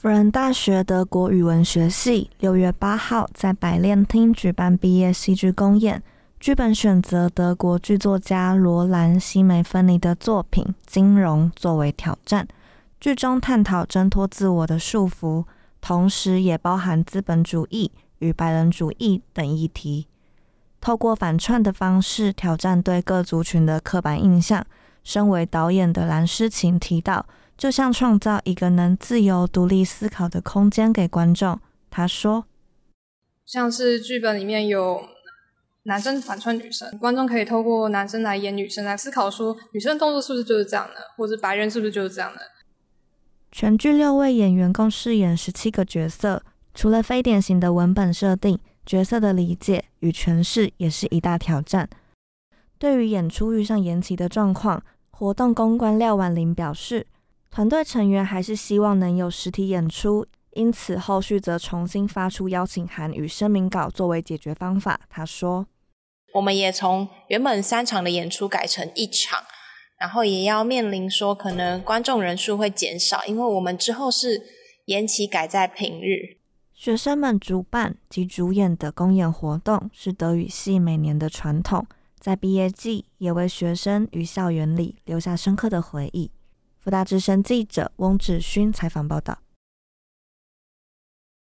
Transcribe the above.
辅仁大学德国语文学系6月8号在百练厅举办毕业戏剧公演，剧本选择德国剧作家罗兰·西梅芬尼的作品《金融》作为挑战。剧中探讨挣脱自我的束缚，同时也包含资本主义与白人主义等议题。透过反串的方式挑战对各族群的刻板印象。身为导演的蓝诗琴提到，就像创造一个能自由独立思考的空间给观众。他说， 像是剧本里面有男生反串女生，观众可以透过男生来演女生，来思考说女生的动作是不是就是这样的，或者白人是不是就是这样的。 全剧6位演员共饰演17个角色，除了非典型的文本设定，角色的理解与诠释也是一大挑战。对于演出遇上延期的状况，活动公关廖婉玲表示，团队成员还是希望能有实体演出，因此后续则重新发出邀请函与声明稿作为解决方法。他说， 我们也从原本3场的演出改成1场，然后也要面临说可能观众人数会减少，因为我们之后是延期改在平日。 学生们主办及主演的公演活动是德语系每年的传统，在毕业季也为学生与校园里留下深刻的回忆。辅大之声记者翁志勋采访报道。